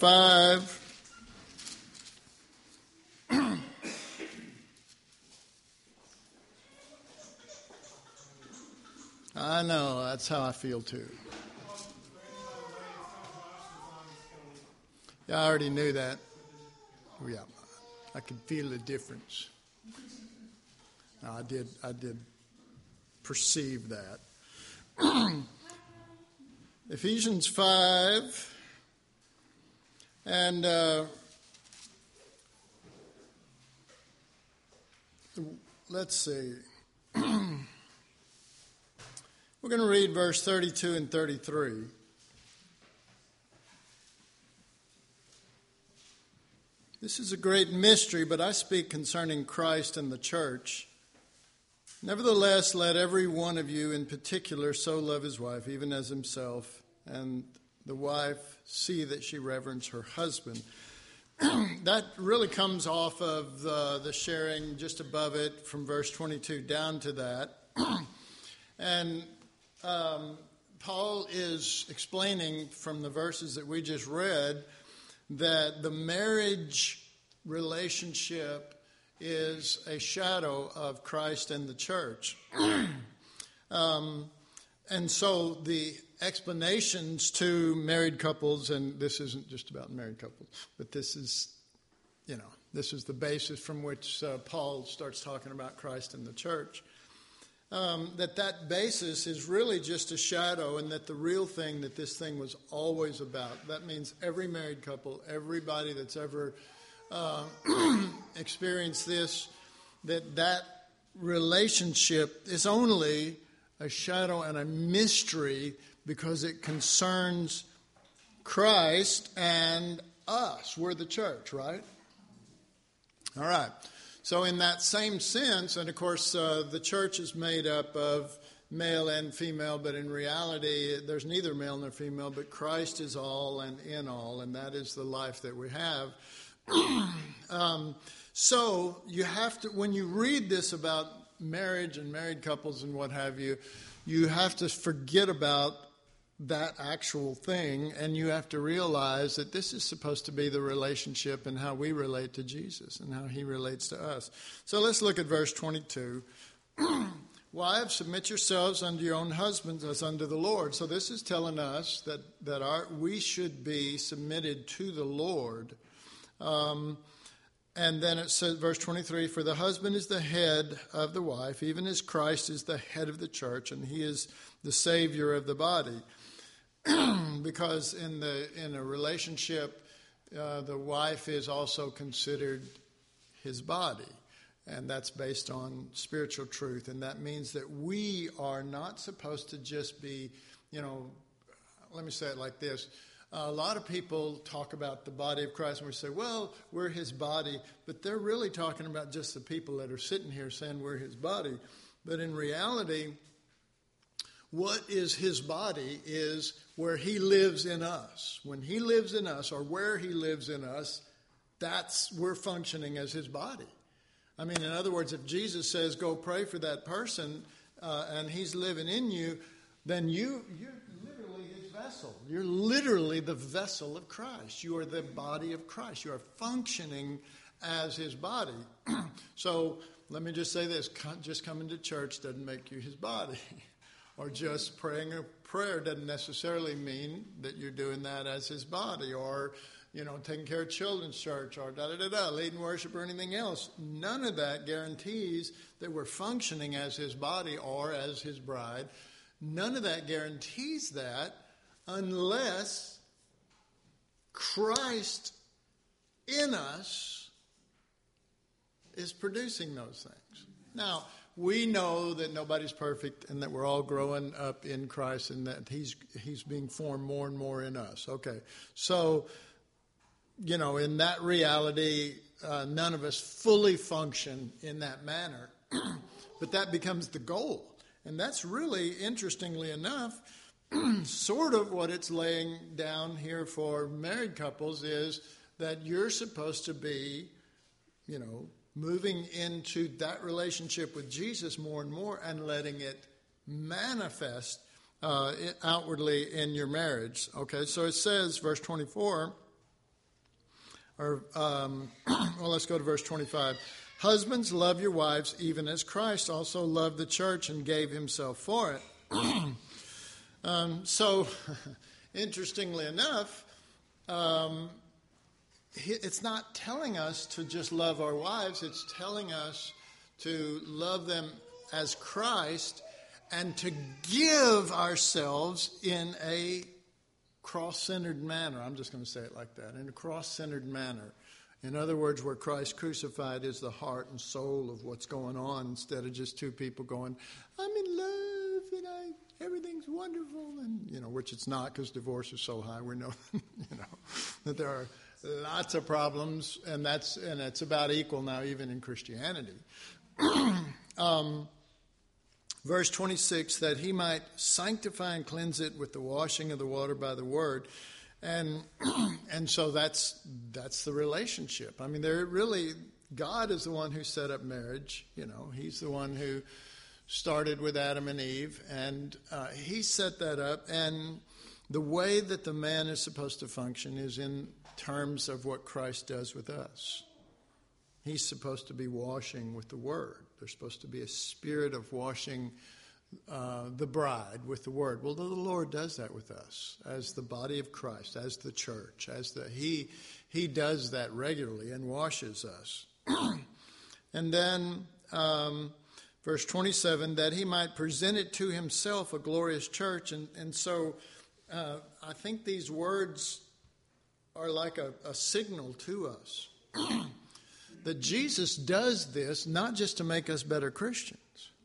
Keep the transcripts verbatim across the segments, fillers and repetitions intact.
five. I know, that's how I feel too. Yeah, I already knew that. Oh, yeah, I could feel the difference. No, I did. I did perceive that. Ephesians five, and uh, let's see. We're going to read verse thirty-two and thirty-three. This is a great mystery, but I speak concerning Christ and the church. Nevertheless, let every one of you in particular so love his wife, even as himself, and the wife see that she reverence her husband. That really comes off of the, the sharing just above it from verse twenty-two down to that. And um, Paul is explaining from the verses that we just read that the marriage relationship is a shadow of Christ and the church. um, and so the explanations to married couples, and this isn't just about married couples, but this is, you know, this is the basis from which uh, Paul starts talking about Christ and the church. Um, that that basis is really just a shadow, and that the real thing that this thing was always about. That means every married couple, everybody that's ever uh, experienced this, that that relationship is only a shadow and a mystery because it concerns Christ and us. We're the church, right? All right. So in that same sense, and of course uh, the church is made up of male and female, but in reality there's neither male nor female, but Christ is all and in all, and that is the life that we have. um, so you have to, when you read this about marriage and married couples and what have you, you have to forget about that actual thing, and you have to realize that this is supposed to be the relationship and how we relate to Jesus and how he relates to us. So let's look at verse twenty-two. Wives, submit yourselves unto your own husbands as unto the Lord. So this is telling us that, that our we should be submitted to the Lord. Um, and then it says, verse twenty-three, for the husband is the head of the wife, even as Christ is the head of the church, and he is the Savior of the body. Because in the in a relationship, uh, the wife is also considered his body. And that's based on spiritual truth. And that means that we are not supposed to just be, you know, let me say it like this. Uh, a lot of people talk about the body of Christ and we say, well, we're his body. But they're really talking about just the people that are sitting here saying we're his body. But in reality, what is his body is where he lives in us. When he lives in us, or where he lives in us, that's, we're functioning as his body. I mean, in other words, if Jesus says, go pray for that person, uh, and he's living in you, then you, you're literally his vessel. You're literally the vessel of Christ. You are the body of Christ. You are functioning as his body. So let me just say this, just coming to church doesn't make you his body. Or just praying a prayer doesn't necessarily mean that you're doing that as his body, or, you know, taking care of children's church, or da-da-da-da, leading worship, or anything else. None of that guarantees that we're functioning as his body or as his bride. None of that guarantees that unless Christ in us is producing those things. Now, we know that nobody's perfect and that we're all growing up in Christ and that he's he's being formed more and more in us. Okay, so, you know, in that reality, uh, none of us fully function in that manner, but that becomes the goal. And that's really, interestingly enough, sort of what it's laying down here for married couples is that you're supposed to be, you know, moving into that relationship with Jesus more and more and letting it manifest uh, outwardly in your marriage. Okay, so it says, verse twenty-four, or um, well, let's go to verse twenty-five. Husbands, love your wives, even as Christ also loved the church and gave himself for it. um, so, interestingly enough, um, it's not telling us to just love our wives. It's telling us to love them as Christ and to give ourselves in a cross-centered manner. I'm just going to say it like that, in a cross-centered manner. In other words, where Christ crucified is the heart and soul of what's going on, instead of just two people going, I'm in love and I, everything's wonderful, and you know, which it's not, because divorce is so high. We know, you know, that there are lots of problems, and that's and it's about equal now, even in Christianity. um, verse twenty-six, that he might sanctify and cleanse it with the washing of the water by the word. And and so that's that's the relationship. I mean, they're really, God is the one who set up marriage. You know, he's the one who started with Adam and Eve, and uh, he set that up. And the way that the man is supposed to function is in terms of what Christ does with us. He's supposed to be washing with the word. There's supposed to be a spirit of washing Uh, the bride with the word. Well, the Lord does that with us as the body of Christ, as the church, as the he he does that regularly and washes us. And then um, verse twenty-seven, that he might present it to himself a glorious church. And, and so uh, I think these words are like a, a signal to us that Jesus does this not just to make us better Christians.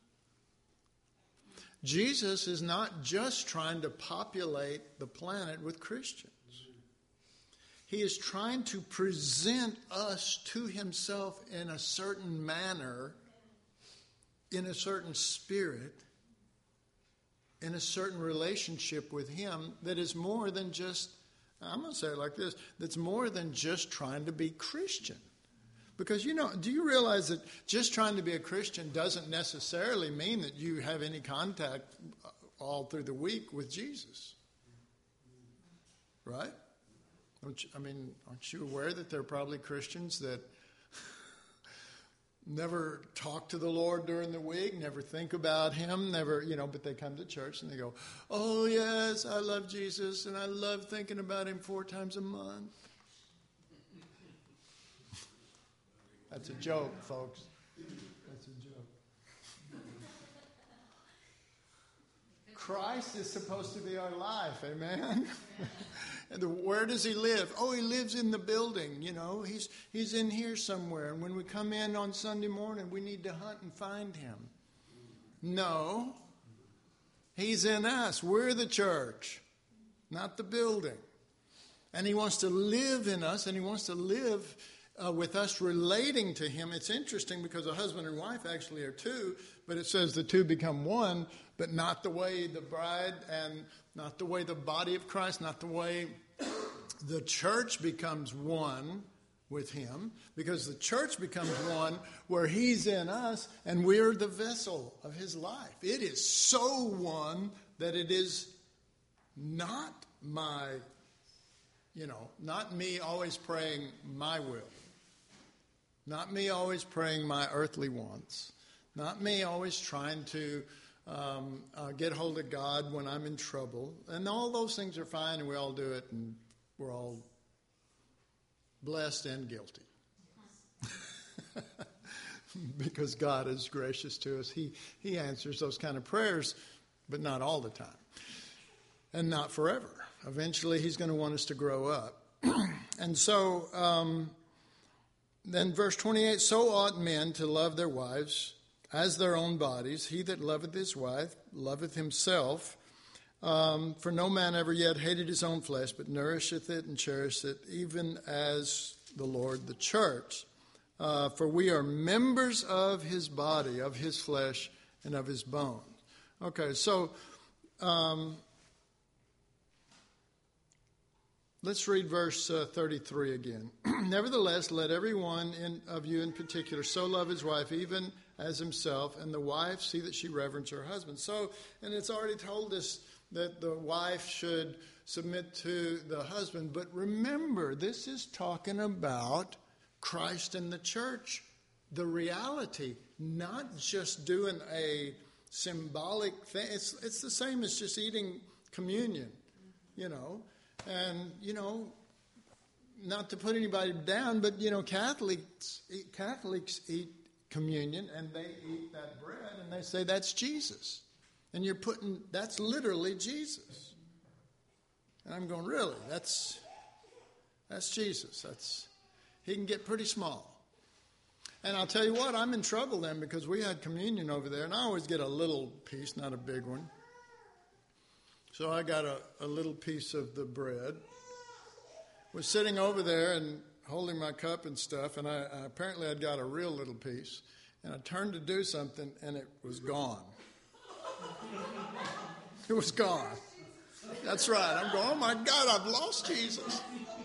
Jesus is not just trying to populate the planet with Christians. He is trying to present us to himself in a certain manner, in a certain spirit, in a certain relationship with him that is more than just, I'm going to say it like this, that's more than just trying to be Christian. Because, you know, do you realize that just trying to be a Christian doesn't necessarily mean that you have any contact all through the week with Jesus? Right? Don't you, I mean, aren't you aware that there are probably Christians that never talk to the Lord during the week, never think about him, never, you know, but they come to church and they go, oh, yes, I love Jesus and I love thinking about him four times a month. That's a joke, folks. That's a joke. Christ is supposed to be our life, amen? And the, where does he live? Oh, he lives in the building, you know. He's he's in here somewhere. And when we come in on Sunday morning, we need to hunt and find him. No. He's in us. We're the church, not the building. And he wants to live in us, and he wants to live Uh, with us relating to him. It's interesting because a husband and wife actually are two, but it says the two become one, but not the way the bride and not the way the body of Christ, not the way the church becomes one with him, because the church becomes one where he's in us and we're the vessel of his life. It is so one that it is not my, you know, not me always praying my will. Not me always praying my earthly wants. Not me always trying to um, uh, get hold of God when I'm in trouble. And all those things are fine, and we all do it, and we're all blessed and guilty. Because God is gracious to us. He, he answers those kind of prayers, but not all the time. And not forever. Eventually, he's going to want us to grow up. And so... Um, Then verse twenty-eight, so ought men to love their wives as their own bodies. He that loveth his wife loveth himself. Um, for no man ever yet hated his own flesh, but nourisheth it and cherisheth it, even as the Lord the church. Uh, for we are members of his body, of his flesh, and of his bones. Okay, so... Um, Let's read verse uh, thirty-three again. Nevertheless, let every one in, of you in particular so love his wife, even as himself, and the wife see that she reverence her husband. So, and it's already told us that the wife should submit to the husband. But remember, this is talking about Christ and the church, the reality, not just doing a symbolic thing. It's, it's the same as just eating communion, you know. And, you know, not to put anybody down, but, you know, Catholics, Catholics eat communion and they eat that bread and they say that's Jesus. And you're putting, that's literally Jesus. And I'm going, really? That's, that's Jesus. That's, he can get pretty small. And I'll tell you what, I'm in trouble then because we had communion over there and I always get a little piece, not a big one. So I got a, a little piece of the bread. Was sitting over there and holding my cup and stuff, and I, I apparently I'd got a real little piece. And I turned to do something, and it was gone. It was gone. That's right. I'm going, oh my God, I've lost Jesus.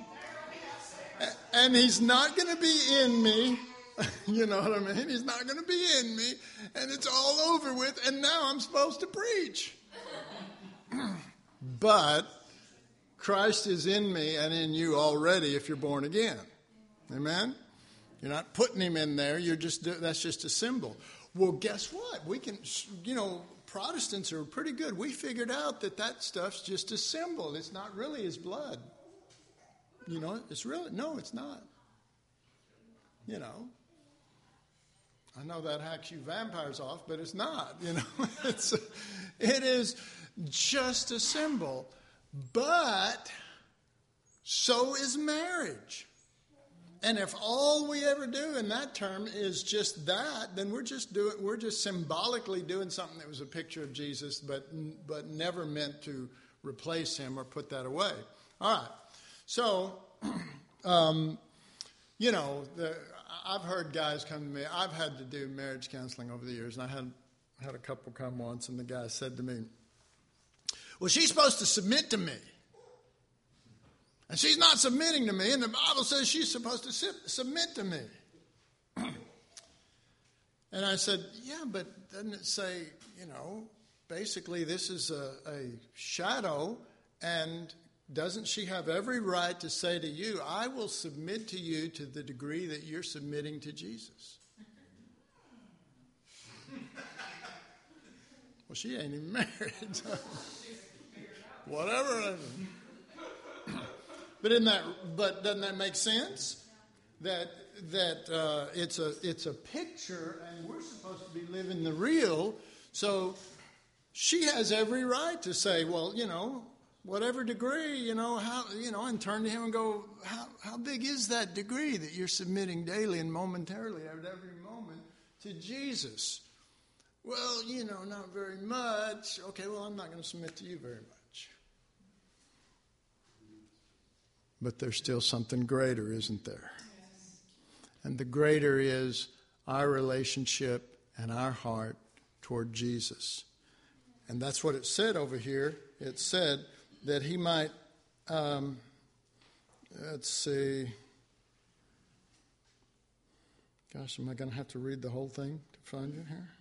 And he's not going to be in me. You know what I mean? He's not going to be in me. And it's all over with, and now I'm supposed to preach. But Christ is in me and in you already if you're born again. Amen? You're not putting him in there. You're just that's just a symbol. Well, guess what? We can, you know, Protestants are pretty good. We figured out that that stuff's just a symbol. It's not really his blood. You know, it's really, no, it's not. You know, I know that hacks you vampires off, but it's not, you know. It's, it is just a symbol. But so is marriage. And if all we ever do in that term is just that, then we're just doing we're just symbolically doing something that was a picture of Jesus, but but never meant to replace him or put that away. All right. So, um, you know, the, I've heard guys come to me. I've had to do marriage counseling over the years, and I had had a couple come once, and the guy said to me, well, she's supposed to submit to me. And she's not submitting to me, and the Bible says she's supposed to submit to me. And I said, yeah, but doesn't it say, you know, basically this is a, a shadow, and doesn't she have every right to say to you, I will submit to you to the degree that you're submitting to Jesus? Well, she ain't even married. Whatever. But in that, but doesn't that make sense? That that uh, it's a it's a picture, and we're supposed to be living the real. So she has every right to say, well, you know, whatever degree, you know, how you know, and turn to him and go, how how big is that degree that you're submitting daily and momentarily at every moment to Jesus? Well, you know, not very much. Okay, well, I'm not going to submit to you very much. But there's still something greater, isn't there? Yes. And the greater is our relationship and our heart toward Jesus. And that's what it said over here. It said that he might, um, let's see. Gosh, am I going to have to read the whole thing to find it here?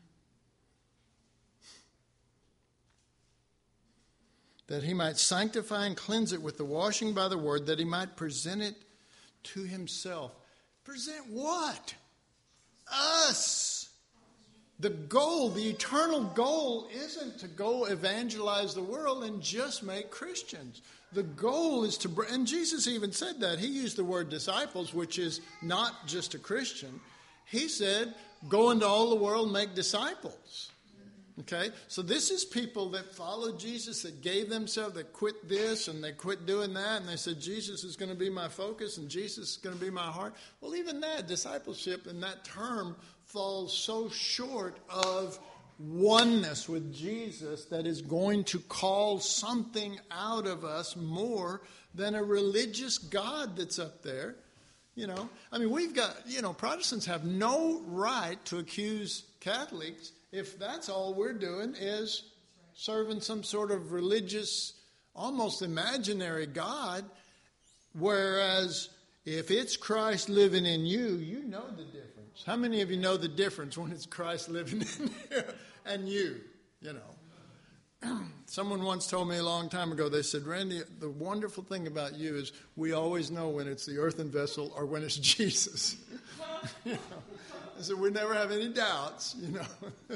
That he might sanctify and cleanse it with the washing by the word, that he might present it to himself. Present what? Us. The goal, the eternal goal isn't to go evangelize the world and just make Christians. The goal is to, and Jesus even said that. He used the word disciples, which is not just a Christian. He said, go into all the world and make disciples. Okay, so this is people that followed Jesus, that gave themselves, that quit this and they quit doing that, and they said, Jesus is going to be my focus and Jesus is going to be my heart. Well, even that, discipleship in that term falls so short of oneness with Jesus that is going to call something out of us more than a religious God that's up there. You know, I mean, we've got, you know, Protestants have no right to accuse Catholics if that's all we're doing is serving some sort of religious, almost imaginary God, whereas if it's Christ living in you, you know the difference. How many of you know the difference when it's Christ living in you and you, you know? Someone once told me a long time ago, they said, Randy, the wonderful thing about you is we always know when it's the earthen vessel or when it's Jesus. You know? I said, we never have any doubts, you know.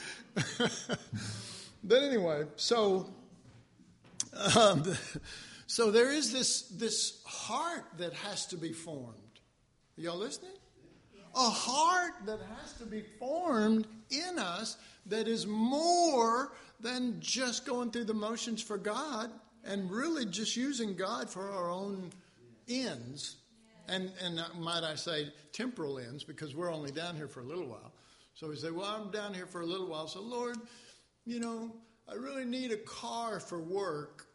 But anyway, so um, so there is this, this heart that has to be formed. Are y'all listening? A heart that has to be formed in us that is more than just going through the motions for God and really just using God for our own ends. And, and might I say temporal ends, because we're only down here for a little while. So we say, well, I'm down here for a little while. So, Lord, you know, I really need a car for work.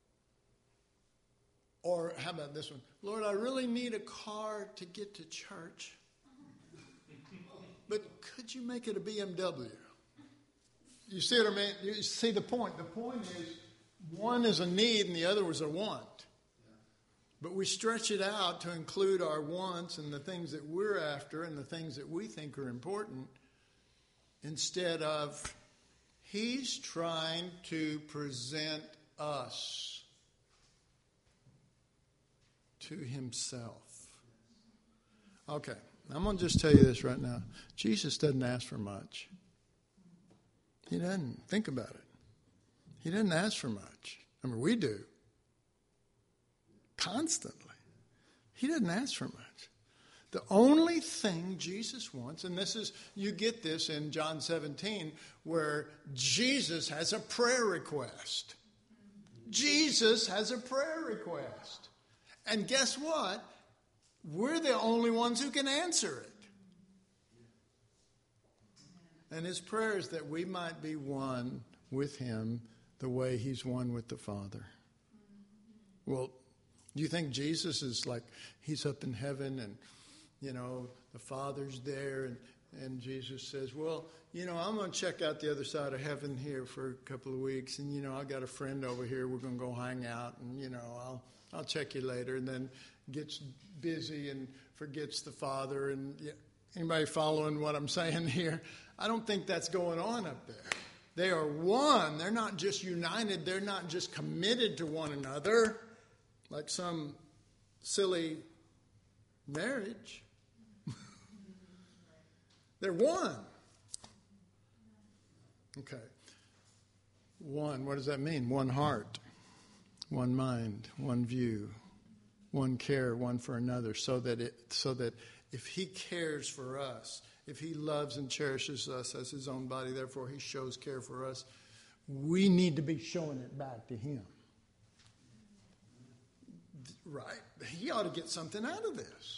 Or how about this one? Lord, I really need a car to get to church. But could you make it a B M W? You see what I mean? You see the point. The point is one is a need and the other was a want. But we stretch it out to include our wants and the things that we're after and the things that we think are important, instead of he's trying to present us to himself. Okay, I'm going to just tell you this right now. Jesus doesn't ask for much. He doesn't. Think about it. He doesn't ask for much. I mean, we do. Constantly. He doesn't ask for much. The only thing Jesus wants, and this is, you get this in John seventeen, where Jesus has a prayer request. Jesus has a prayer request. And guess what? We're the only ones who can answer it. And his prayer is that we might be one with him the way he's one with the Father. Well, do you think Jesus is like, he's up in heaven and, you know, the Father's there and, and Jesus says, well, you know, I'm going to check out the other side of heaven here for a couple of weeks. And, you know, I got a friend over here. We're going to go hang out and, you know, I'll, I'll check you later. And then gets busy and forgets the Father. And anybody following what I'm saying here? I don't think that's going on up there. They are one. They're not just united. They're not just committed to one another like some silly marriage. They're one. Okay. One, what does that mean? One heart, one mind, one view, one care, one for another, so that it so that if he cares for us, if he loves and cherishes us as his own body, therefore he shows care for us, we need to be showing it back to him. Right? He ought to get something out of this.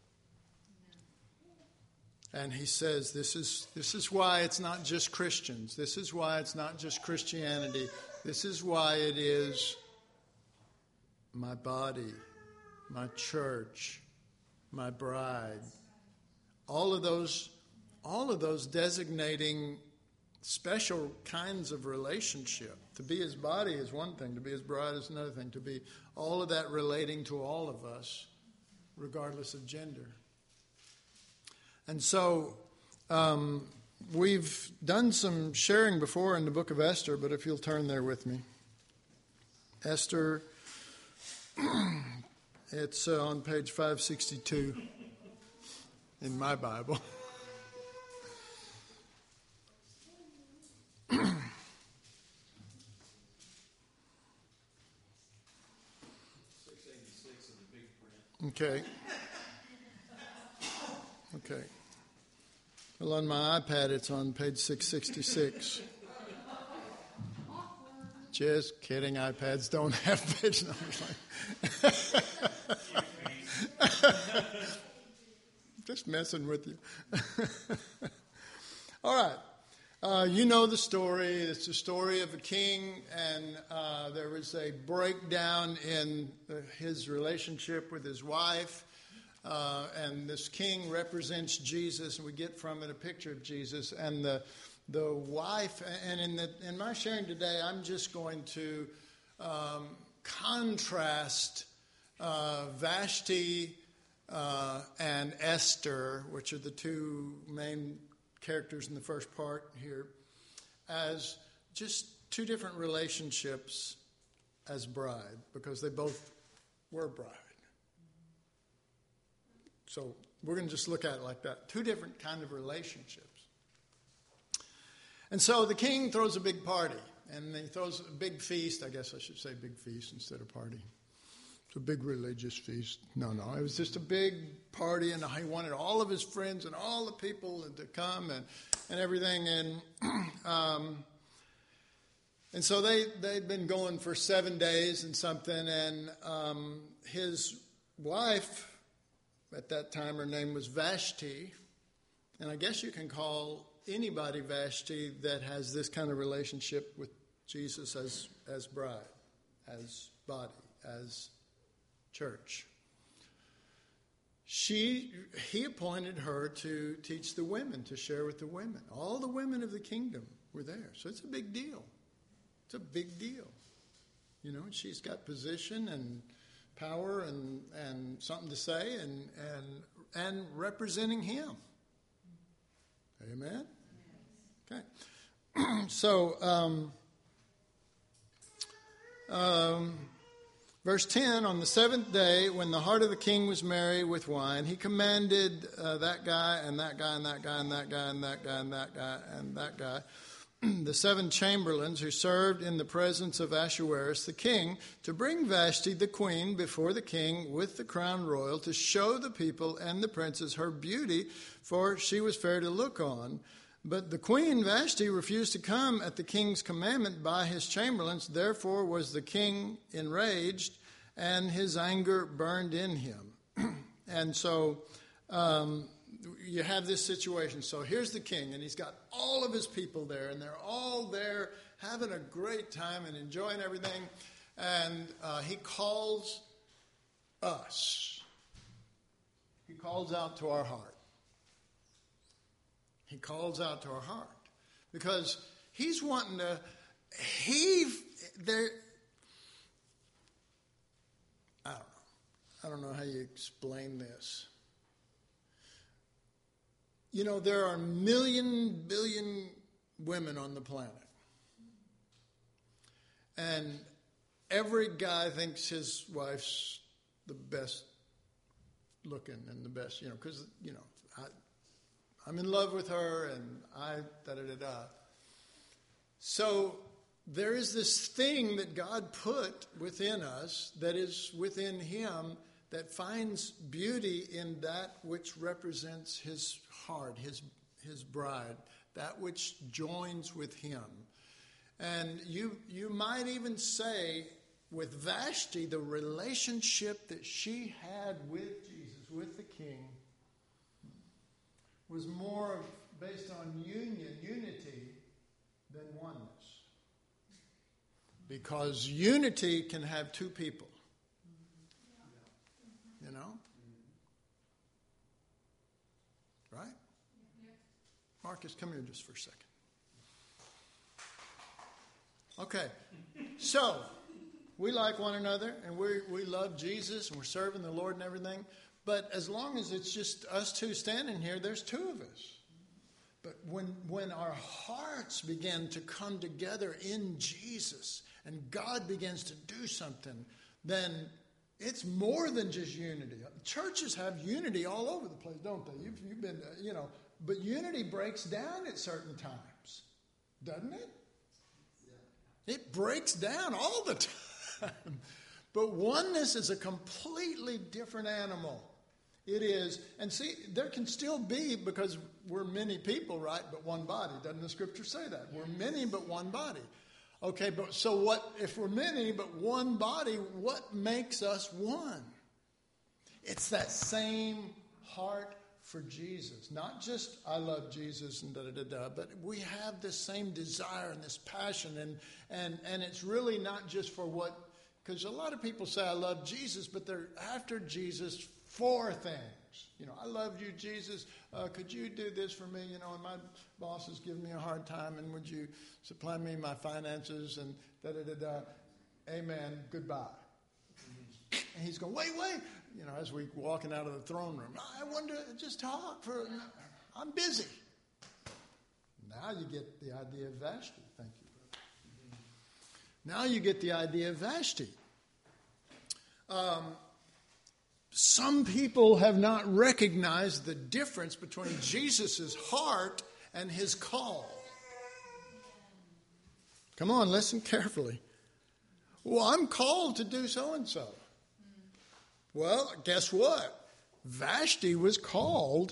And he says this is this is why it's not just Christians. This is why it's not just Christianity. This is why it is my body, my church, my bride. All of those all of those designating special kinds of relationship. To be his body is one thing. To be his bride is another thing. To be all of that relating to all of us, regardless of gender. And so um, we've done some sharing before in the book of Esther, but if you'll turn there with me. Esther, it's uh, on page five sixty-two in my Bible. Okay. Okay. Well, on my iPad, it's on page six sixty-six. Just kidding. iPads don't have page numbers. Just messing with you. All right. Uh, you know the story. It's the story of a king, and uh, there was a breakdown in the, his relationship with his wife. Uh, and this king represents Jesus, and we get from it a picture of Jesus. And the the wife, and in the in my sharing today, I'm just going to um, contrast uh, Vashti uh, and Esther, which are the two main characters in the first part here, as just two different relationships as bride, because they both were bride. So we're going to just look at it like that. Two different kind of relationships. And so the king throws a big party, and he throws a big feast. I guess I should say big feast instead of party. It's a big religious feast. No, no, it was just a big party, and he wanted all of his friends and all the people to come and, and everything. And um, and so they, they'd been going for seven days and something, and um, his wife, at that time, her name was Vashti, and I guess you can call anybody Vashti that has this kind of relationship with Jesus as as bride, as body, as church. She, he appointed her to teach the women, to share with the women. All the women of the kingdom were there, so it's a big deal. It's a big deal, you know. She's got position and power and and something to say, and and and representing him. Amen. Okay. So, um, um, verse ten, on the seventh day, when the heart of the king was merry with wine, he commanded uh, that guy and that guy and that guy and that guy and that guy and that guy and that guy, the seven chamberlains who served in the presence of Ahasuerus the king, to bring Vashti the queen before the king with the crown royal, to show the people and the princes her beauty, for she was fair to look on. But the queen Vashti refused to come at the king's commandment by his chamberlains. Therefore was the king enraged, and his anger burned in him. And so um, you have this situation. So here's the king, and he's got all of his people there, and they're all there having a great time and enjoying everything. And uh, he calls us. He calls out to our heart. He calls out to our heart because he's wanting to, he, there, I don't know. I don't know how you explain this. You know, there are a million, billion women on the planet. And every guy thinks his wife's the best looking and the best, you know, because, you know, I, I'm in love with her, and I, da-da-da-da. So there is this thing that God put within us that is within him that finds beauty in that which represents his heart, his, his bride, that which joins with him. And you, you might even say with Vashti, the relationship that she had with Jesus, with the king, was more based on union, unity, than oneness. Because unity can have two people. You know? Right? Marcus, come here just for a second. Okay. So, we like one another, and we we love Jesus, and we're serving the Lord and everything. But as long as it's just us two standing here, there's two of us. But when when our hearts begin to come together in Jesus and God begins to do something, then it's more than just unity. Churches have unity all over the place, don't they? You've, you've been, uh, you know, but unity breaks down at certain times, doesn't it? Yeah. It breaks down all the time. But oneness is a completely different animal. It is, and see, there can still be, because we're many people, right, but one body. Doesn't the scripture say that? We're many, but one body. Okay, but so what, if we're many, but one body, what makes us one? It's that same heart for Jesus. Not just, I love Jesus and da-da-da-da, but we have this same desire and this passion, and and and it's really not just for what, because a lot of people say, I love Jesus, but they're after Jesus for things. You know, I love you, Jesus. Uh, could you do this for me? You know, and my boss is giving me a hard time, and would you supply me my finances and da-da-da-da. Amen. Goodbye. And he's going, wait, wait. You know, as we're walking out of the throne room, I want to just talk for, I'm busy. Now you get the idea of Vashti. Thank you, brother. Now you get the idea of Vashti. Um, some people have not recognized the difference between Jesus' heart and his call. Come on, listen carefully. Well, I'm called to do so-and-so. Well, guess what? Vashti was called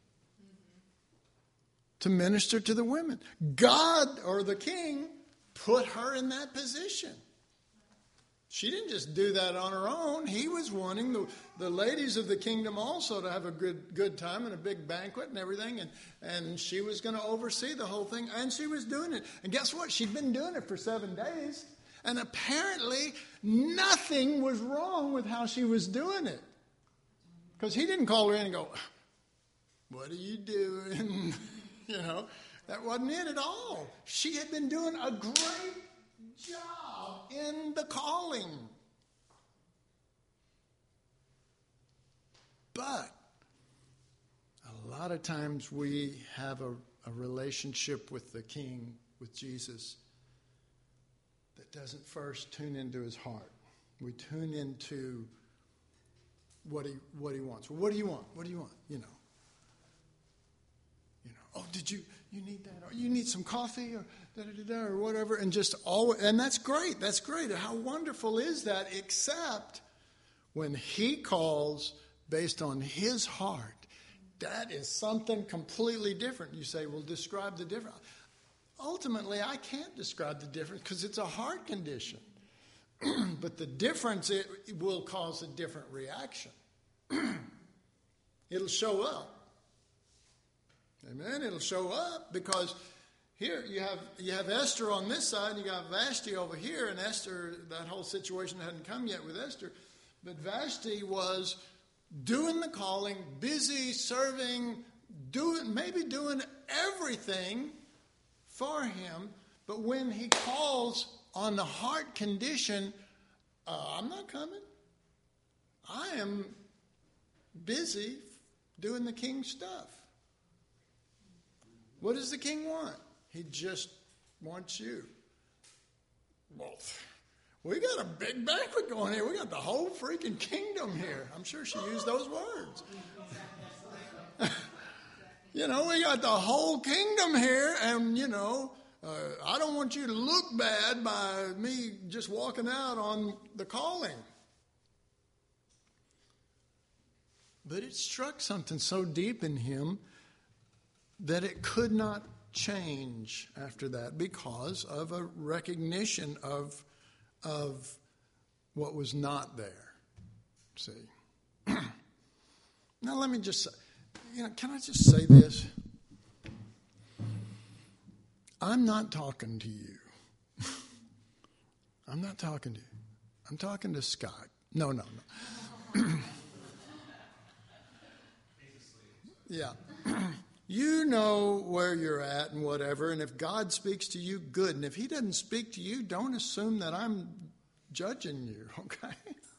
to minister to the women. God, or the king, put her in that position. She didn't just do that on her own. He was wanting the, the ladies of the kingdom also to have a good good time and a big banquet and everything. And, and she was going to oversee the whole thing. And she was doing it. And guess what? She'd been doing it for seven days. And apparently nothing was wrong with how she was doing it. Because he didn't call her in and go, what are you doing? You know, that wasn't it at all. She had been doing a great job in the calling. But a lot of times we have a, a relationship with the King, with Jesus, that doesn't first tune into his heart. We tune into what he what he wants. Well, what do you want? What do you want? You know. You know. Oh, did you you need that? Or you need some coffee or da da da or whatever? And just all and that's great. That's great. How wonderful is that? Except when he calls based on his heart, that is something completely different. You say, well, describe the difference. Ultimately, I can't describe the difference because it's a heart condition. But the difference, it, it will cause a different reaction. It'll show up. Amen? It'll show up because here you have you have Esther on this side, and you got Vashti over here, and Esther, that whole situation hadn't come yet with Esther. But Vashti was doing the calling, busy serving, doing maybe doing everything for him, but when he calls on the heart condition, uh, I'm not coming. I am busy doing the king's stuff. What does the king want? He just wants you. Well, we got a big banquet going here. We got the whole freaking kingdom here. I'm sure she used those words. You know, we got the whole kingdom here, and, you know, uh, I don't want you to look bad by me just walking out on the calling. But it struck something so deep in him that it could not change after that because of a recognition of, of what was not there. See? Now, let me just say. You know, can I just say this? I'm not talking to you. I'm not talking to you. I'm talking to Scott. No, no, no. Yeah. You know where you're at and whatever, and if God speaks to you, good. And if he doesn't speak to you, don't assume that I'm judging you, okay?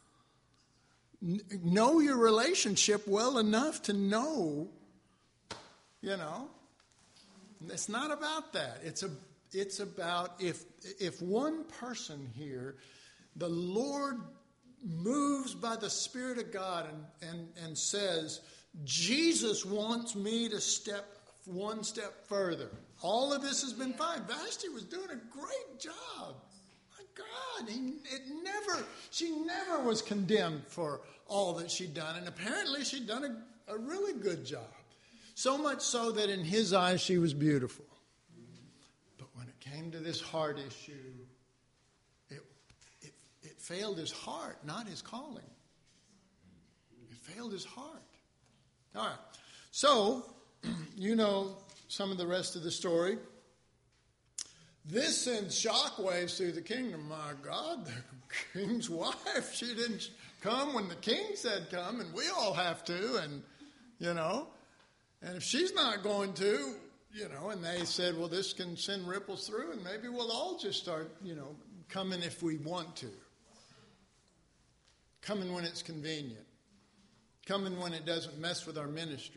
Know your relationship well enough to know, you know, it's not about that. It's a, it's about if if one person here, the Lord moves by the Spirit of God and, and, and says, Jesus wants me to step one step further. All of this has been fine. Vashti was doing a great job. God, he, it never, she never was condemned for all that she'd done. And apparently she'd done a, a really good job. So much so that in his eyes she was beautiful. But when it came to this heart issue, it, it, it failed his heart, not his calling. It failed his heart. All right. So, you know some of the rest of the story. This sends shockwaves through the kingdom. My God, the king's wife, she didn't come when the king said come, and we all have to, and, you know, and if she's not going to, you know, and they said, well, this can send ripples through, and maybe we'll all just start, you know, coming if we want to. Coming when it's convenient. Coming when it doesn't mess with our ministry.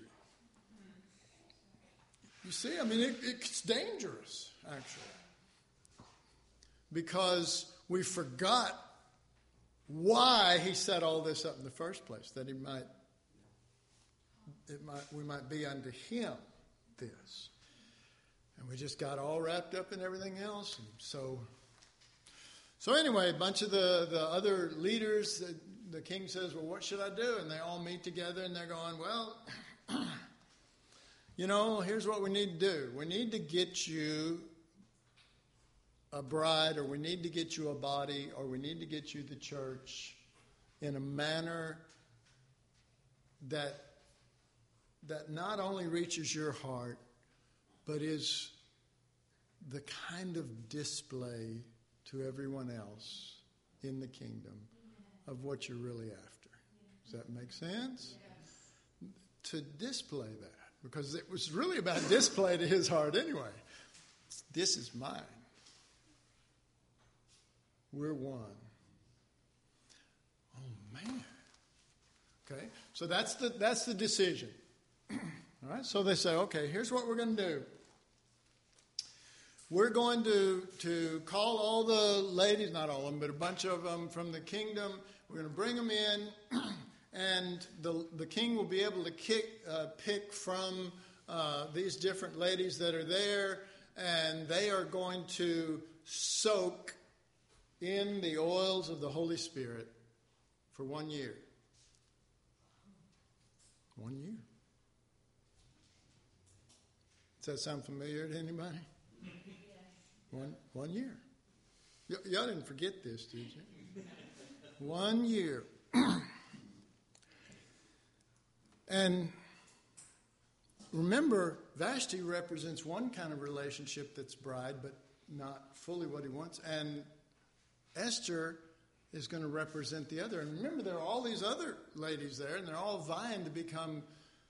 You see, I mean, it, it's dangerous, actually. Because we forgot why he set all this up in the first place, that he might, it might, we might be unto him this. And we just got all wrapped up in everything else. And so, so anyway, a bunch of the, the other leaders, the, the king says, well, what should I do? And they all meet together and they're going, well, you know, here's what we need to do. We need to get you a bride, or we need to get you a body, or we need to get you the church in a manner that that not only reaches your heart, but is the kind of display to everyone else in the kingdom of what you're really after. Does that make sense? Yes. To display that, because it was really about display to his heart anyway. This is mine. We're one. Oh man. Okay, so that's the that's the decision. All right, so they say, okay, here's what we're going to do. We're going to to call all the ladies, not all of them, but a bunch of them from the kingdom. We're going to bring them in, and the the king will be able to kick, uh, pick from uh, these different ladies that are there, and they are going to soak in the oils of the Holy Spirit for one year. One year. Does that sound familiar to anybody? Yes. One one year. Y- y'all didn't forget this, did you? One year. And remember, Vashti represents one kind of relationship that's bride, but not fully what he wants. And Esther is going to represent the other. And remember, there are all these other ladies there, and they're all vying to become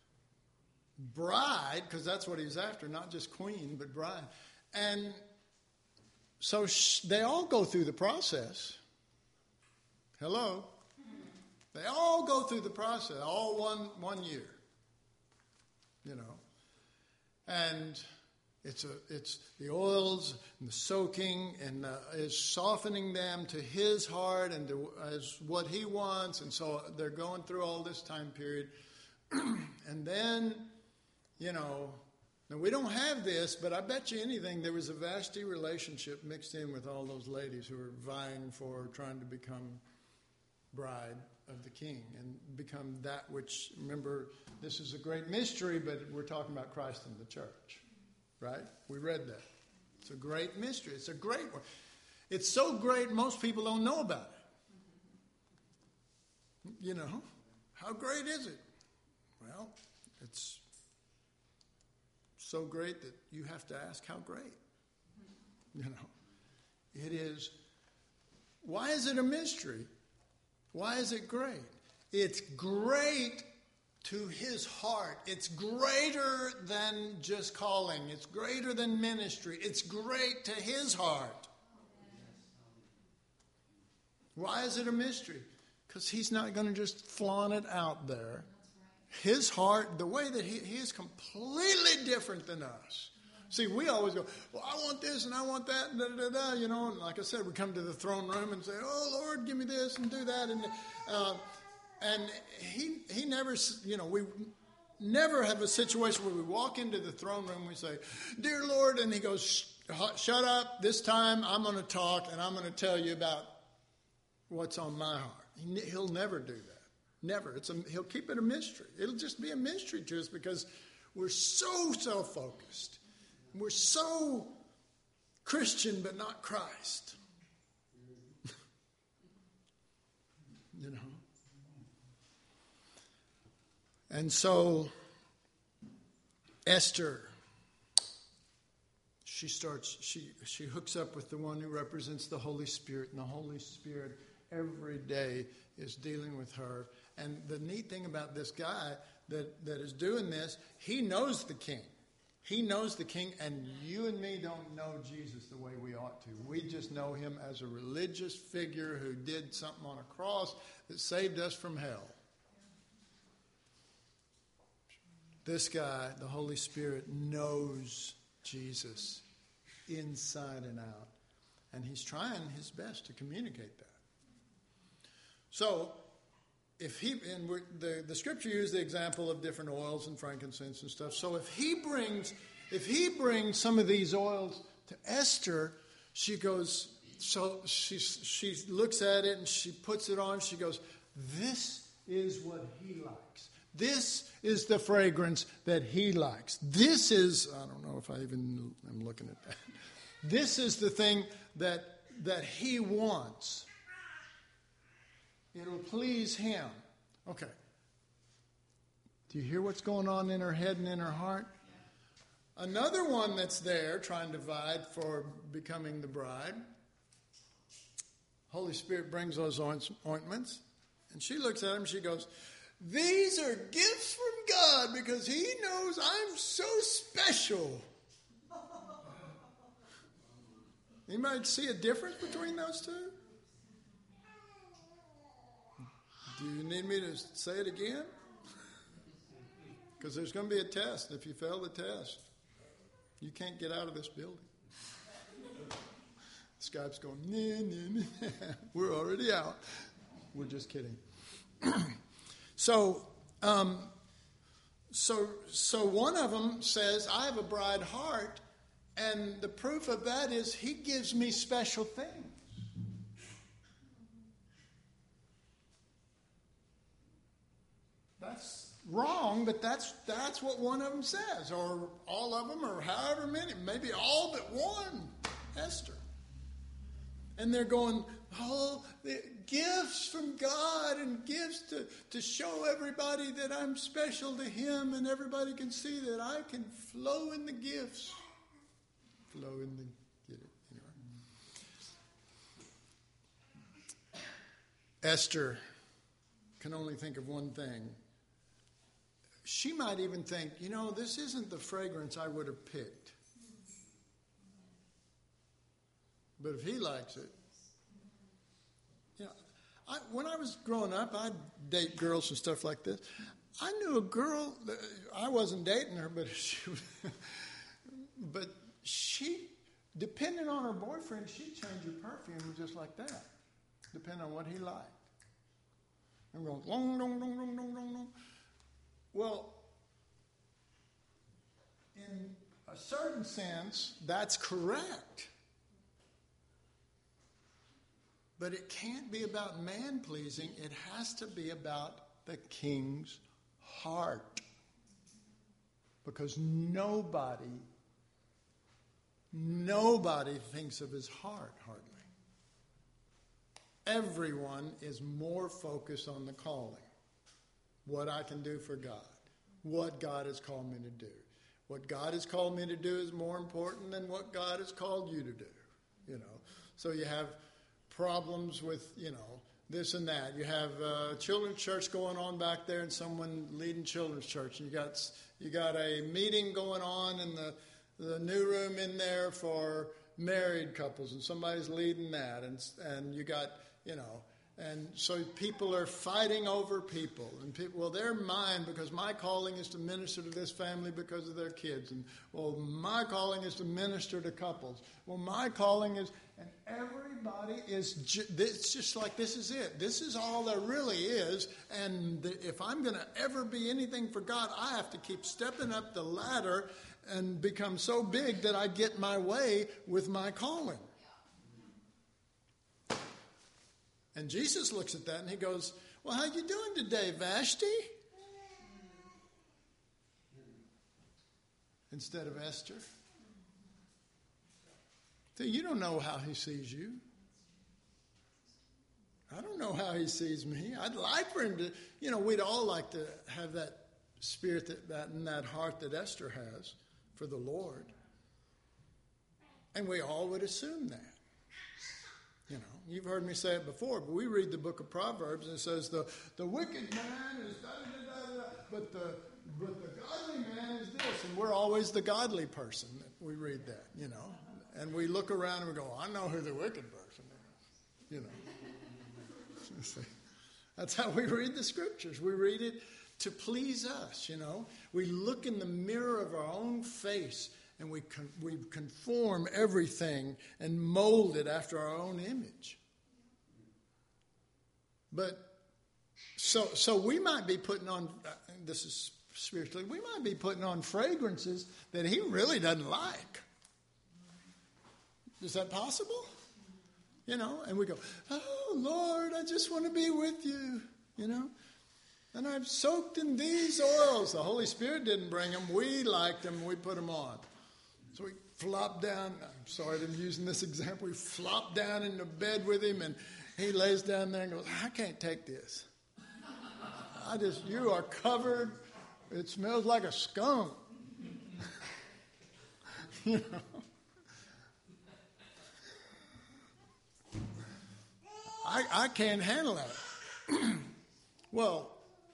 bride, because that's what he's after, not just queen, but bride. And so sh- they all go through the process. Hello? They all go through the process, all one one year. You know. And It's a, it's the oils and the soaking and uh, is softening them to his heart and to, as what he wants. And so they're going through all this time period. And then, you know, now we don't have this, but I bet you anything there was a Vashti relationship mixed in with all those ladies who were vying for trying to become bride of the king and become that which, remember, this is a great mystery, but we're talking about Christ and the church. Right? We read that. It's a great mystery. It's a great one. It's so great most people don't know about it. You know, how great is it? Well, it's so great that you have to ask how great. You know, it is. Why is it a mystery? Why is it great? It's great to his heart. It's greater than just calling. It's greater than ministry. It's great to his heart. Why is it a mystery? Because he's not going to just flaunt it out there. His heart, the way that he, he is completely different than us. See, we always go, well, I want this and I want that, and da, da, da, da, you know. And like I said, we come to the throne room and say, oh, Lord, give me this and do that. And uh, And he he never, you know, we never have a situation where we walk into the throne room and we say, Dear Lord, and he goes, shut up, this time I'm going to talk and I'm going to tell you about what's on my heart. He, he'll never do that. Never. It's a, he'll keep it a mystery. It'll just be a mystery to us because we're so self-focused. We're so Christian but not Christ. You know? And so Esther, she starts, she, she hooks up with the one who represents the Holy Spirit, and the Holy Spirit every day is dealing with her. And the neat thing about this guy that, that is doing this, he knows the king. He knows the king, and you and me don't know Jesus the way we ought to. We just know him as a religious figure who did something on a cross that saved us from hell. This guy, the Holy Spirit, knows Jesus inside and out. And he's trying his best to communicate that. So, if he, and we're, the, the scripture used the example of different oils and frankincense and stuff. So if he brings, if he brings some of these oils to Esther, she goes, so she, she looks at it and she puts it on. She goes, this is what he likes. This is the fragrance that he likes. This is, I don't know if I even am looking at that. This is the thing that that he wants. It'll please him. Okay. Do you hear what's going on in her head and in her heart? Another one that's there trying to vie for becoming the bride. Holy Spirit brings those ointments. And she looks at him and she goes, these are gifts from God because he knows I'm so special. You might see a difference between those two. Do you need me to say it again? Because there's going to be a test. If you fail the test, you can't get out of this building. Skype's going, nah, nah, nah. We're already out. We're just kidding. so, um, so, so one of them says, I have a bride heart, and the proof of that is he gives me special things. That's wrong, but that's that's what one of them says, or all of them, or however many, maybe all but one, Esther. And they're going, oh, the gifts from God and gifts to, to show everybody that I'm special to him and everybody can see that I can flow in the gifts. Flow in the, get it, anyway. Esther can only think of one thing. She might even think, you know, this isn't the fragrance I would have picked. But if he likes it, you know, I, when I was growing up, I'd date girls and stuff like this. I knew a girl, I wasn't dating her, but she, but she, depending on her boyfriend, she'd change her perfume just like that, depending on what he liked. I'm going, long, long, long, long, long, long, long. Well, in a certain sense, that's correct. But it can't be about man-pleasing. It has to be about the king's heart. Because nobody, nobody thinks of his heart, hardly. Everyone is more focused on the calling. What I can do for God. What God has called me to do. What God has called me to do is more important than what God has called you to do. You know, so you have problems with, you know, this and that. You have uh, children's church going on back there and someone leading children's church. You got you got a meeting going on in the, the new room in there for married couples and somebody's leading that. And, and you got, you know, and so people are fighting over people. And people, well, they're mine because my calling is to minister to this family because of their kids. And, well, my calling is to minister to couples. Well, my calling is, and everybody is, ju- it's just like this is it. This is all there really is. And the, if I'm going to ever be anything for God, I have to keep stepping up the ladder and become so big that I get my way with my calling. And Jesus looks at that and he goes, well, how you doing today, Vashti? Instead of Esther. So you don't know how he sees you. I don't know how he sees me. I'd like for him to, you know, we'd all like to have that spirit that, that and that heart that Esther has for the Lord. And we all would assume that. You know, you've heard me say it before, but we read the book of Proverbs and it says the, the wicked man is da da da da, but the but the godly man is this, and we're always the godly person that we read that, you know, and we look around and we go, I know who the wicked person is, you know. That's how we read the scriptures. We read it to please us, you know. We look in the mirror of our own face and we con- we conform everything and mold it after our own image. But so so we might be putting on, uh, this is spiritually, we might be putting on fragrances that he really doesn't like. Is that possible? You know, and we go, oh, Lord, I just want to be with you, you know. And I've soaked in these oils. The Holy Spirit didn't bring them. We liked them. We put them on. So we flop down. I'm sorry I'm using this example. We flop down into bed with him, and he lays down there and goes, I can't take this. I just, you are covered. It smells like a skunk. You know. I, I can't handle that. Well,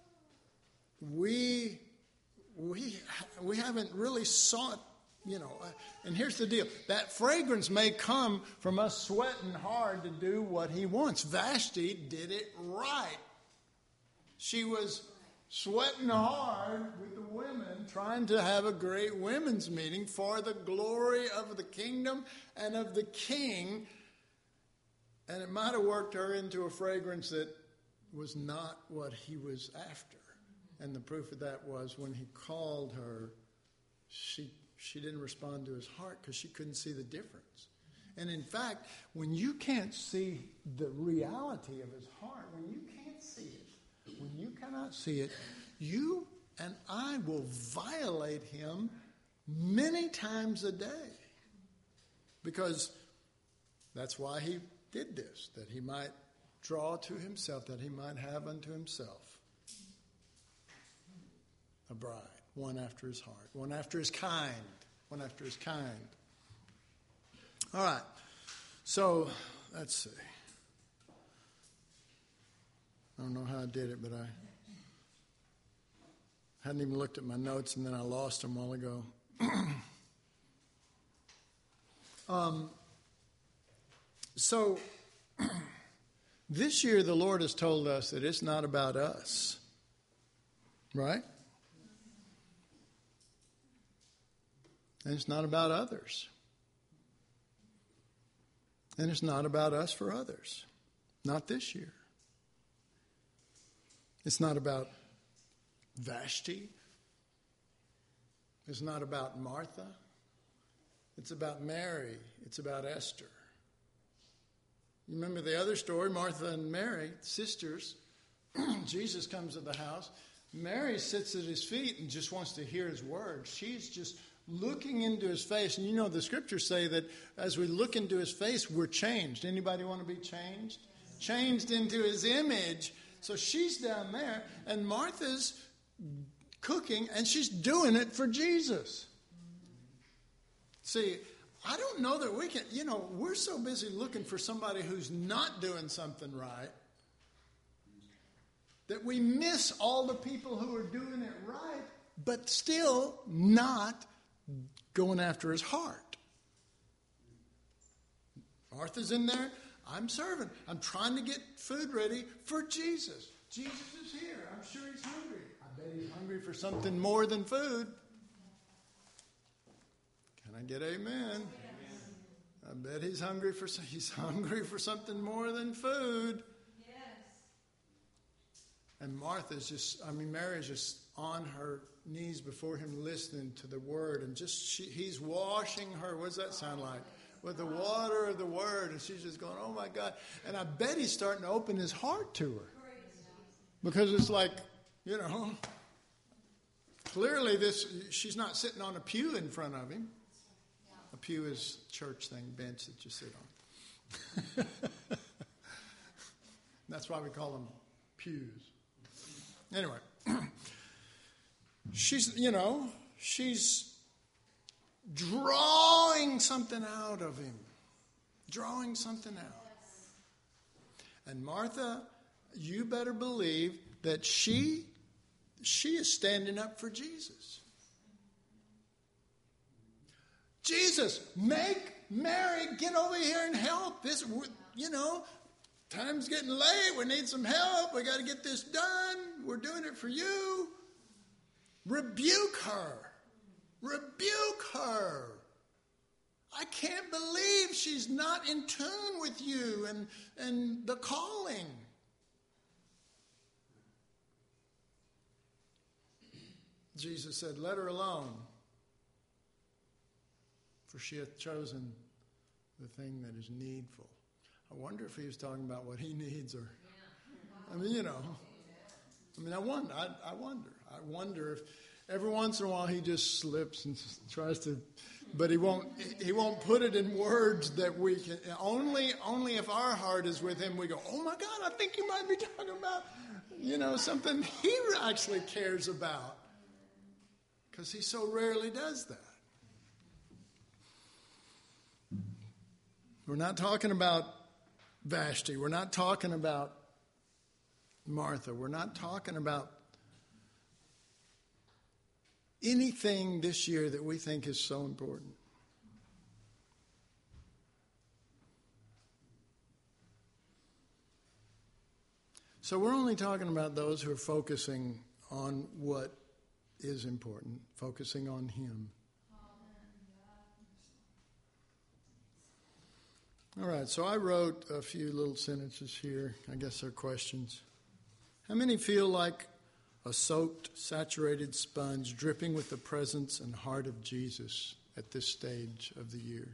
we we we haven't really sought, you know. And here's the deal: that fragrance may come from us sweating hard to do what he wants. Vashti did it right. She was sweating hard with the women, trying to have a great women's meeting for the glory of the kingdom and of the king. And it might have worked her into a fragrance that was not what he was after. And the proof of that was when he called her, she she didn't respond to his heart because she couldn't see the difference. And in fact, when you can't see the reality of his heart, when you can't see it, when you cannot see it, you and I will violate him many times a day. Because that's why he did this, that he might draw to himself, that he might have unto himself a bride, one after his heart, one after his kind, one after his kind. All right, so let's see. I don't know how I did it, but I hadn't even looked at my notes, and then I lost them a while ago. um. So, this year the Lord has told us that it's not about us, right? And it's not about others. And it's not about us for others. Not this year. It's not about Vashti. It's not about Martha. It's about Mary. It's about Esther. You remember the other story, Martha and Mary, sisters. Jesus comes to the house. Mary sits at his feet and just wants to hear his word. She's just looking into his face. And you know the scriptures say that as we look into his face, we're changed. Anybody want to be changed? Changed into his image. So she's down there, and Martha's cooking, and she's doing it for Jesus. See, I don't know that we can, you know, we're so busy looking for somebody who's not doing something right that we miss all the people who are doing it right, but still not going after his heart. Martha's in there. I'm serving. I'm trying to get food ready for Jesus. Jesus is here. I'm sure he's hungry. I bet he's hungry for something more than food. Can I get amen? I bet he's hungry for he's hungry for something more than food. Yes. And Martha's just, I mean, Mary's just on her knees before him, listening to the word, and just she, he's washing her. What does that sound like? With the water of the word, and she's just going, "Oh my God!" And I bet he's starting to open his heart to her, because it's like, you know, clearly this she's not sitting on a pew in front of him. A pew is church thing, bench that you sit on. That's why we call them pews. Anyway, she's, you know, she's drawing something out of him. Drawing something out. And Martha, you better believe that she, she is standing up for Jesus. Jesus, make Mary get over here and help. This, you know, time's getting late. We need some help. We got to get this done. We're doing it for you. Rebuke her. Rebuke her. I can't believe she's not in tune with you and, and the calling. Jesus said, let her alone, for she hath chosen the thing that is needful. I wonder if he was talking about what he needs, or, I mean, you know, I mean, I wonder, I, I wonder, I wonder if every once in a while he just slips and tries to, but he won't, he won't put it in words that we can, only, only if our heart is with him, we go, oh my God, I think you might be talking about, you know, something he actually cares about. Because he so rarely does that. We're not talking about Vashti. We're not talking about Martha. We're not talking about anything this year that we think is so important. So we're only talking about those who are focusing on what is important, focusing on him. All right, so I wrote a few little sentences here. I guess they're questions. How many feel like a soaked, saturated sponge dripping with the presence and heart of Jesus at this stage of the year?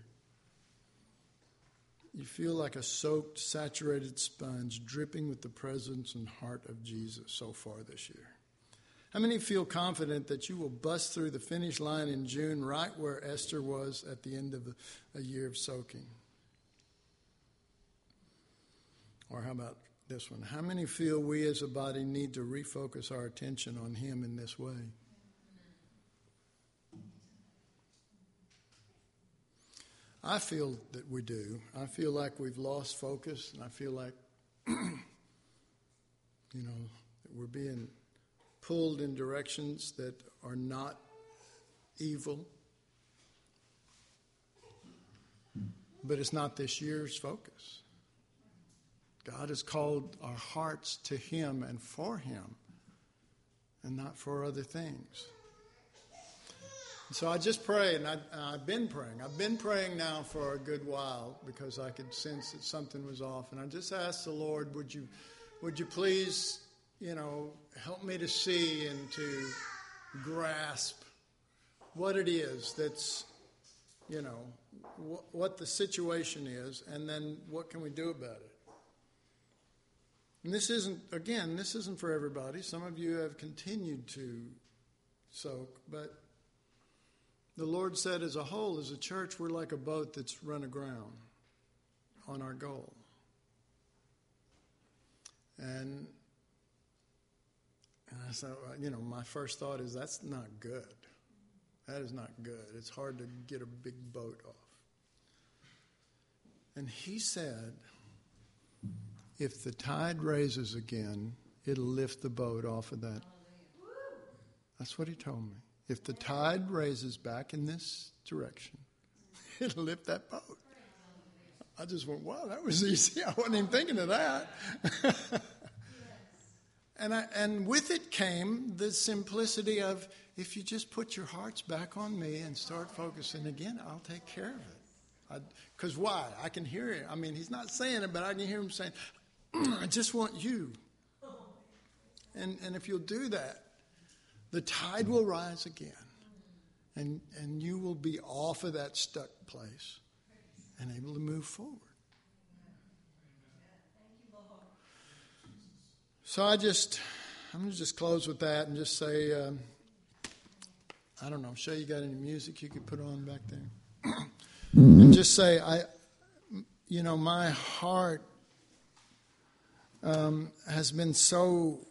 You feel like a soaked, saturated sponge dripping with the presence and heart of Jesus so far this year? How many feel confident that you will bust through the finish line in June right where Esther was at the end of a year of soaking? Or how about this one? How many feel we as a body need to refocus our attention on him in this way? I feel that we do. I feel like we've lost focus, and I feel like, you know, that we're being pulled in directions that are not evil. But it's not this year's focus. God has called our hearts to him and for him, and not for other things. So I just pray, and I, I've been praying. I've been praying now for a good while because I could sense that something was off. And I just asked the Lord, would you, would you please, you know, help me to see and to grasp what it is that's, you know, wh- what the situation is, and then what can we do about it? And this isn't, again, this isn't for everybody. Some of you have continued to soak, but the Lord said as a whole, as a church, we're like a boat that's run aground on our goal. And, and I said, you know, my first thought is that's not good. That is not good. It's hard to get a big boat off. And he said, if the tide raises again, it'll lift the boat off of that. That's what he told me. If the tide raises back in this direction, it'll lift that boat. I just went, wow, that was easy. I wasn't even thinking of that. and I, and with it came the simplicity of, if you just put your hearts back on me and start focusing again, I'll take care of it. Because why? I can hear it. I mean, he's not saying it, but I can hear him saying, I just want you. And and if you'll do that, the tide will rise again. And and you will be off of that stuck place and able to move forward. So I just, I'm going to just close with that and just say, um, I don't know, Shay, you got any music you could put on back there? And just say, I, you know, my heart um, has been so,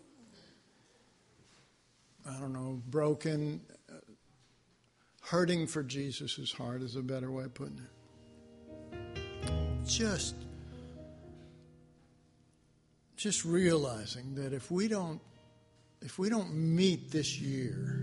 I don't know, broken. Uh, hurting for Jesus' heart is a better way of putting it. Just, just realizing that if we don't, if we don't meet this year,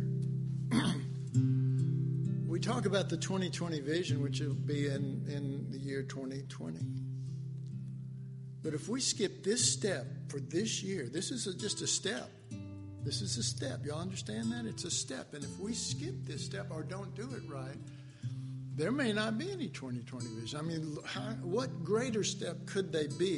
we talk about the twenty twenty vision, which will be in, in the year twenty twenty. But if we skip this step for this year, this is a, just a step. This is a step. Y'all understand that? It's a step. And if we skip this step or don't do it right, there may not be any twenty twenty vision. I mean, how, what greater step could they be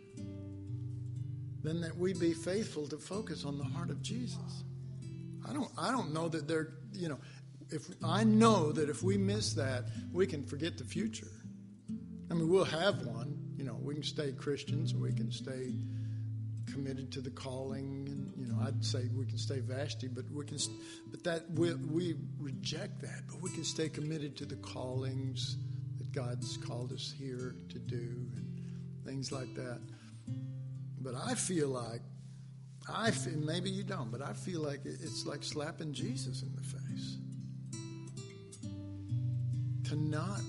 than that we be faithful to focus on the heart of Jesus? I don't I don't know that they're, you know, if I know that if we miss that, we can forget the future. I mean, we'll have one. You know, we can stay Christians, we can stay committed to the calling, and you know, I'd say we can stay Vashti, but we can, but that we we reject that. But we can stay committed to the callings that God's called us here to do, and things like that. But I feel like, I feel, maybe you don't, but I feel like it's like slapping Jesus in the face to not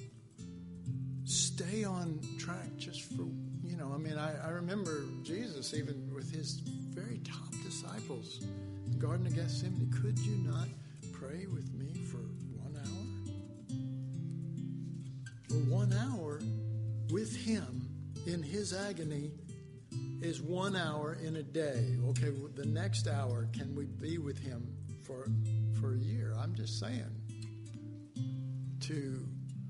stay on track just for. You know, I mean, I, I remember Jesus, even with his very top disciples, in the Garden of Gethsemane, could you not pray with me for one hour? Well, one hour with him in his agony is one hour in a day. Okay, well, the next hour, can we be with him for for a year? I'm just saying. To,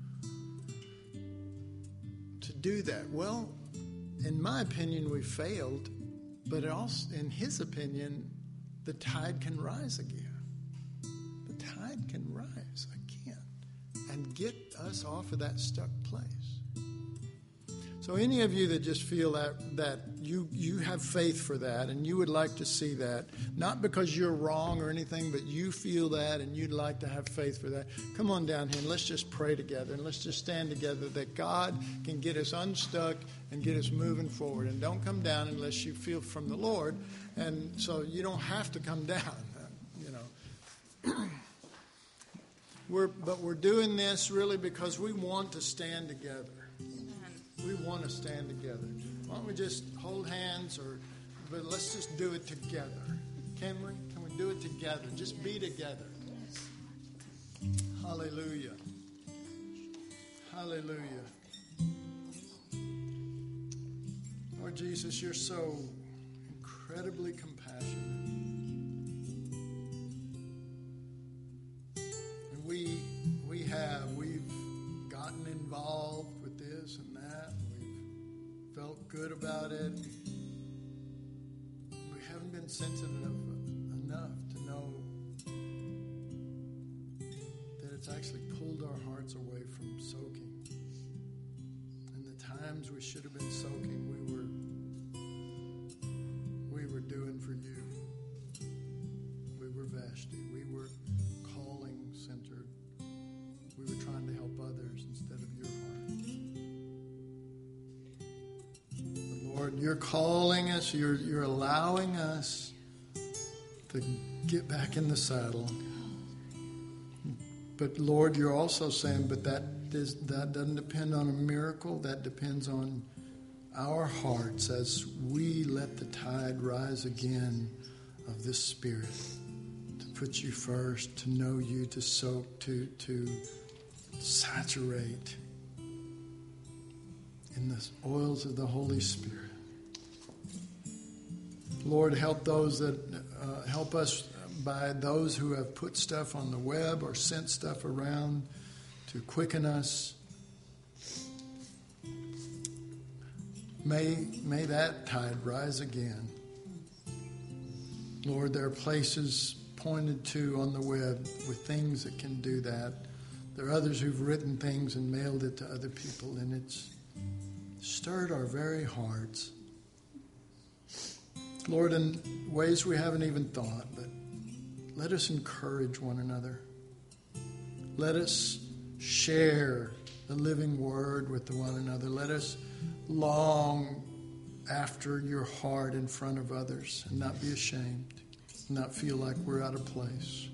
to do that. Well, in my opinion, we failed, but also, in his opinion, the tide can rise again. The tide can rise again and get us off of that stuck place. So any of you that just feel that that you you have faith for that and you would like to see that, not because you're wrong or anything, but you feel that and you'd like to have faith for that, come on down here and let's just pray together and let's just stand together that God can get us unstuck and get us moving forward. And don't come down unless you feel from the Lord. And so you don't have to come down, you know. we're but we're doing this really because we want to stand together. We want to stand together. Why don't we just hold hands, or but let's just do it together. Can we? Can we do it together? Just be together. Hallelujah. Hallelujah. Lord Jesus, you're so incredibly compassionate. And we we have, we've gotten involved with this and that. We've felt good about it. We haven't been sensitive enough to know that it's actually pulled our hearts away from soaking. And the times we should have been soaking, we were we were doing for you. We were Vashti. We were calling centered. We were trying to help others instead of your heart. But Lord, you're calling us. You're you're allowing us to get back in the saddle. But Lord, you're also saying, but that is, that doesn't depend on a miracle. That depends on our hearts as we let the tide rise again of this Spirit, to put you first, to know you, to soak, to to saturate in the oils of the Holy Spirit. Lord, help those that uh, help us by those who have put stuff on the web or sent stuff around to quicken us. May, may that tide rise again. Lord, there are places pointed to on the web with things that can do that. There are others who've written things and mailed it to other people, and it's stirred our very hearts. Lord, in ways we haven't even thought, but let us encourage one another. Let us share the living word with one another. Let us long after your heart in front of others and not be ashamed, not feel like we're out of place.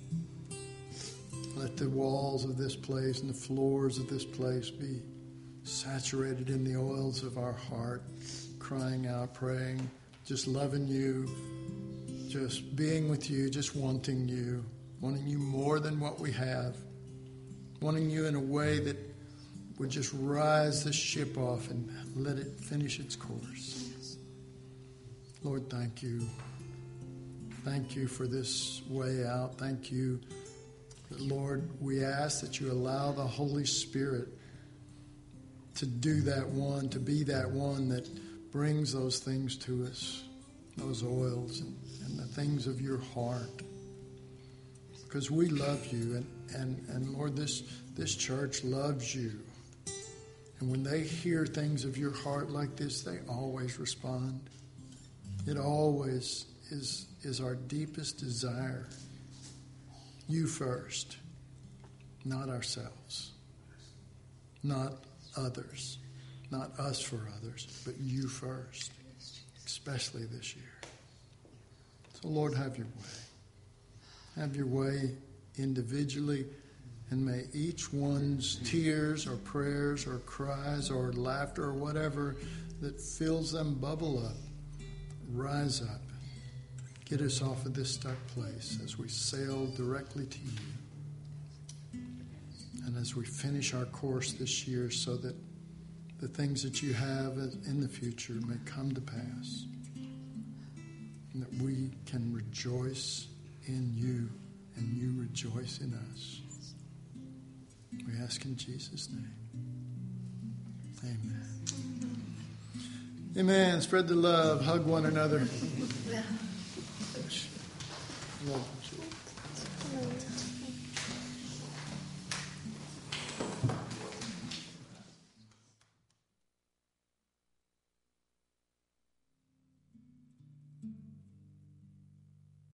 Let the walls of this place and the floors of this place be saturated in the oils of our heart, crying out, praying, just loving you, just being with you, just wanting you, wanting you more than what we have, wanting you in a way that would just rise the ship off and let it finish its course. Lord, thank you. Thank you for this way out. Thank you, Lord. We ask that you allow the Holy Spirit to do that one, to be that one that brings those things to us, those oils and, and the things of your heart. Because we love you, and, and, and Lord, this, this church loves you. And when they hear things of your heart like this, they always respond. It always is, is our deepest desire. You first, not ourselves, not others, not us for others, but you first, especially this year. So Lord, have your way. Have your way individually, and may each one's tears or prayers or cries or laughter or whatever that fills them bubble up, rise up, get us off of this stuck place as we sail directly to you. And as we finish our course this year, so that the things that you have in the future may come to pass, and that we can rejoice in you and you rejoice in us. We ask in Jesus' name. Amen. Amen. Spread the love. Hug one another. Love you.